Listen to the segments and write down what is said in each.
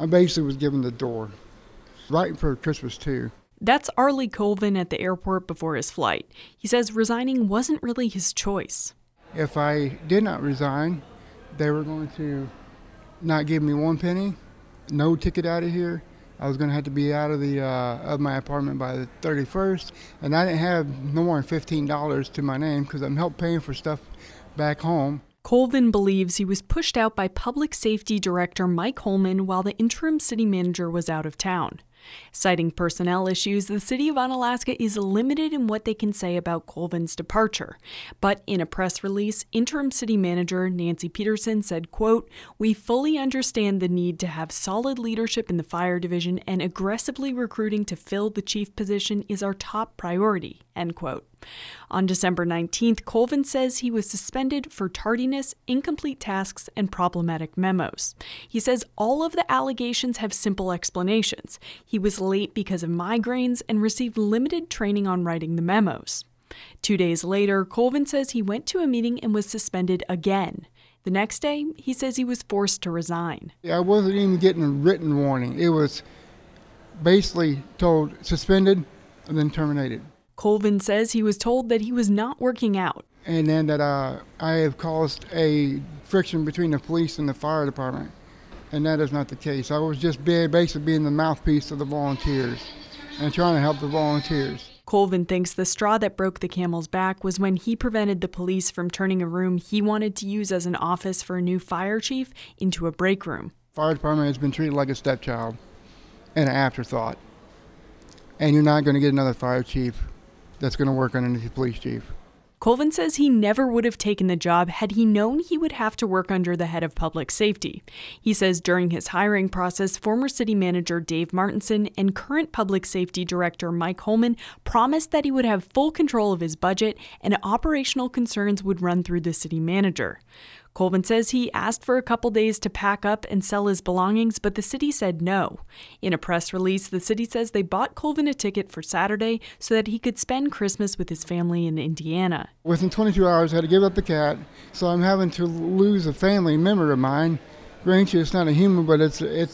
I basically was given the door, right for Christmas too. That's Arlie Colvin at the airport before his flight. He says resigning wasn't really his choice. If I did not resign, they were going to not give me one penny, no ticket out of here. I was going to have to be out of my apartment by the 31st, and I didn't have no more than $15 to my name because I'm help paying for stuff back home. Colvin believes he was pushed out by Public Safety Director Mike Holman while the interim city manager was out of town. Citing personnel issues, the city of Unalaska is limited in what they can say about Colvin's departure. But in a press release, interim city manager Nancy Peterson said, quote, "We fully understand the need to have solid leadership in the fire division, and aggressively recruiting to fill the chief position is our top priority," end quote. On December 19th, Colvin says he was suspended for tardiness, incomplete tasks, and problematic memos. He says all of the allegations have simple explanations. He was late because of migraines and received limited training on writing the memos. 2 days later, Colvin says he went to a meeting and was suspended again. The next day, he says he was forced to resign. I wasn't even getting a written warning. It was basically told suspended and then terminated. Colvin says he was told that he was not working out. And then that I have caused a friction between the police and the fire department. And that is not the case. I was just basically being the mouthpiece of the volunteers and trying to help the volunteers. Colvin thinks the straw that broke the camel's back was when he prevented the police from turning a room he wanted to use as an office for a new fire chief into a break room. Fire department has been treated like a stepchild and an afterthought. And you're not going to get another fire chief that's going to work underneath the police chief. Colvin says he never would have taken the job had he known he would have to work under the head of public safety. He says during his hiring process, former city manager Dave Martinson and current public safety director Mike Holman promised that he would have full control of his budget and operational concerns would run through the city manager. Colvin says he asked for a couple days to pack up and sell his belongings, but the city said no. In a press release, the city says they bought Colvin a ticket for Saturday so that he could spend Christmas with his family in Indiana. Within 22 hours, I had to give up the cat, so I'm having to lose a family member of mine. Granted, it's not a human, but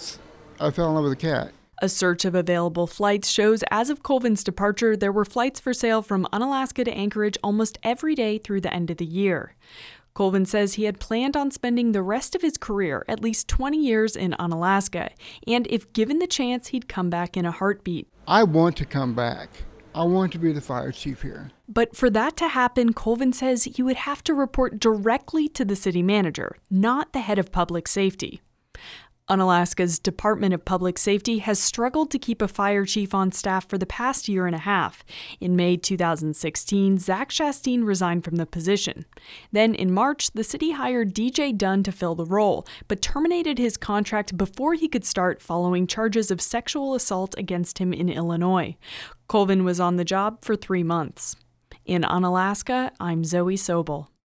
I fell in love with a cat. A search of available flights shows as of Colvin's departure, there were flights for sale from Unalaska to Anchorage almost every day through the end of the year. Colvin says he had planned on spending the rest of his career, at least 20 years, in Unalaska, and if given the chance, he'd come back in a heartbeat. I want to come back. I want to be the fire chief here. But for that to happen, Colvin says he would have to report directly to the city manager, not the head of public safety. Unalaska's Department of Public Safety has struggled to keep a fire chief on staff for the past year and a half. In May 2016, Zach Chastain resigned from the position. Then in March, the city hired DJ Dunn to fill the role, but terminated his contract before he could start following charges of sexual assault against him in Illinois. Colvin was on the job for 3 months. In Unalaska, I'm Zoe Sobel.